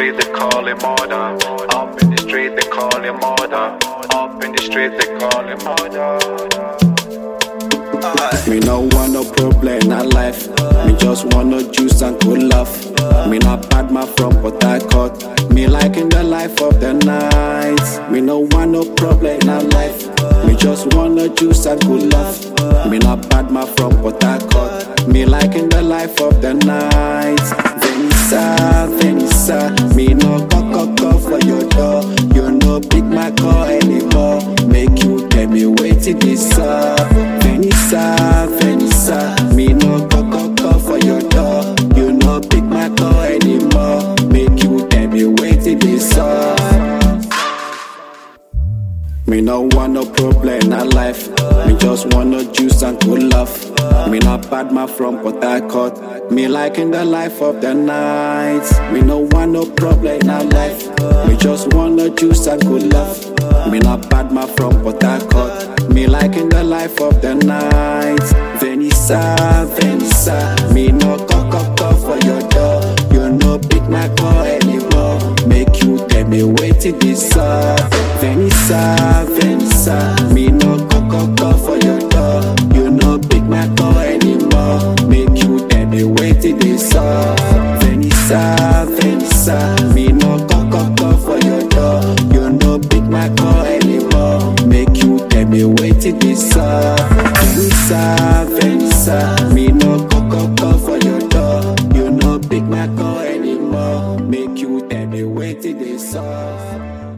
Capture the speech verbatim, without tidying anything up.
street they call him murder. Up in the street they call him murder. Up in the street they call him murder. Me no want no problem in our life. Me just want no juice and good love. Me not bad man from Port Harcourt. Me liking the life of the night. Me no want no problem in our life. Me just want no juice and good love. Me not bad man from Port Harcourt. Me liking the life of the night. Venisa, Venisa. Me no cock cock cock for your door. You no pick my call anymore. Make you tell me wait till this up. Venisa, Venisa. Me no cock cock cock for your door. You no pick my call anymore. Make you tell me wait till this up. Me no want no problem in our life. Me just want no juice and good love. Me not bad man from Port Harcourt. Me liking the life of the night. Me no want no problem in our life. Me just want no juice and good love. Me not bad man from Port Harcourt. Me liking the life of the night. Venisa, Venisa. Me no cock cock cock for your door. You no pick my call anymore. Make you tell me wait till this up. Venisa, Venisa. Me no cock cock cock for your door. You no pick my call anymore. Make you tell me wait till this up. Venisa, Venisa. Me no cock cock cock for your door. You no pick my call anymore. Make you tell me wait till this up. Venisa, Venisa. Me no cock cock cock for your door. You no pick my call anymore. Make you tell me wait till this up.